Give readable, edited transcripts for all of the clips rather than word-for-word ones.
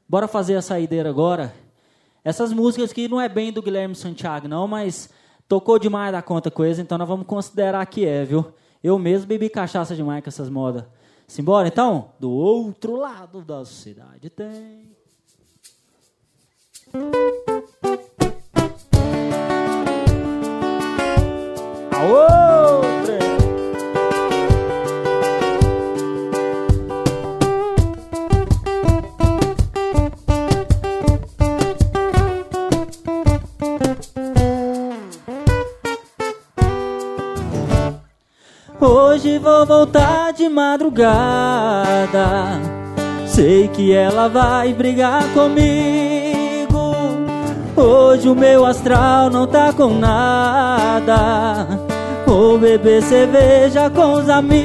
Bora fazer a saideira agora. Essas músicas aqui não é bem do Guilherme Santiago, não, mas tocou demais da conta coisa, então nós vamos considerar que é, viu? Eu mesmo bebi cachaça demais com essas modas. Simbora, então? Do outro lado da cidade tem... Aô, trem! Hoje vou voltar de madrugada. Sei que ela vai brigar comigo. Hoje o meu astral não tá com nada. Vou beber cerveja com os amigos.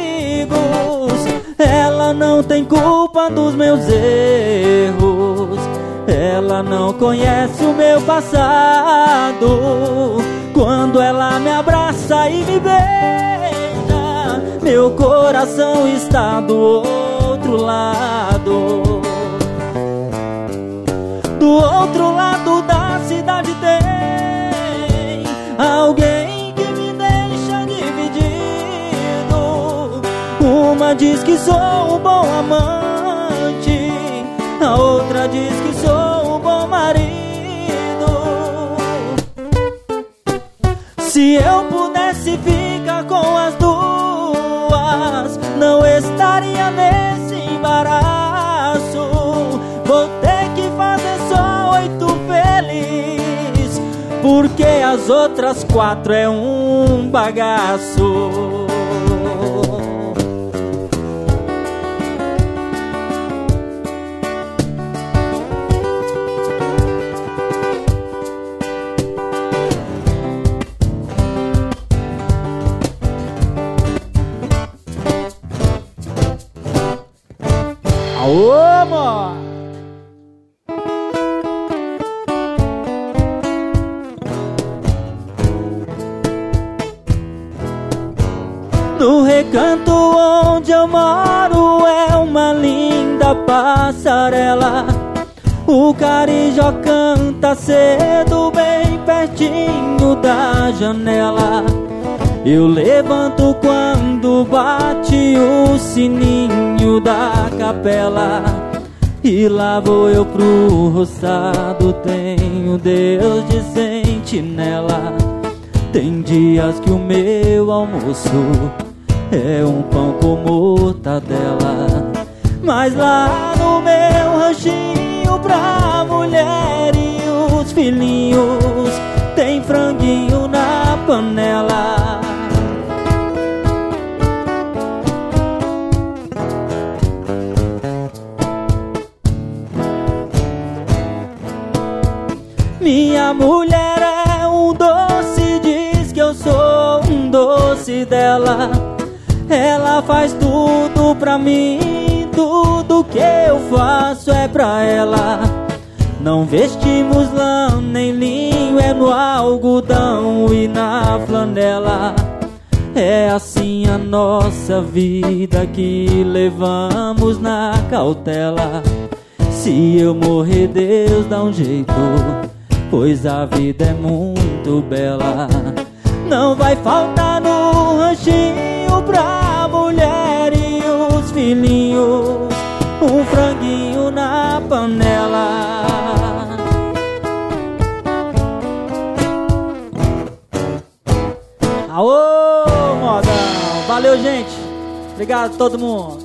Ela não tem culpa dos meus erros. Ela não conhece o meu passado. Quando ela me abraça e me beija, meu coração está do outro lado. Do outro lado da cidade tem alguém que me deixa dividido. Uma diz que sou um bom amante, a outra diz que sou um bom marido. Se eu pudesse ficar com as duas, não estaria nesse embaraço. Vou ter que fazer só 8 feliz, porque as outras 4 é um bagaço. Aô, amor! No recanto onde eu moro é uma linda passarela. O carijó canta cedo bem pertinho da janela. Eu levanto quando bate o sininho da capela. E lá vou eu pro roçado, tenho Deus de sentinela. Tem dias que o meu almoço é um pão com mortadela. Mas lá no meu ranchinho pra mulher e os filhinhos tem franguinho na panela. Minha mulher é um doce, diz que eu sou um doce dela. Ela faz tudo pra mim, tudo que eu faço é pra ela. Não vestimos lã nem linho, é no algodão e na flanela. É assim a nossa vida que levamos na cautela. Se eu morrer, Deus dá um jeito, pois a vida é muito bela. Não vai faltar no ranchinho pra mulher e os filhinhos um franguinho na panela. Aô, modão! Valeu, gente! Obrigado a todo mundo!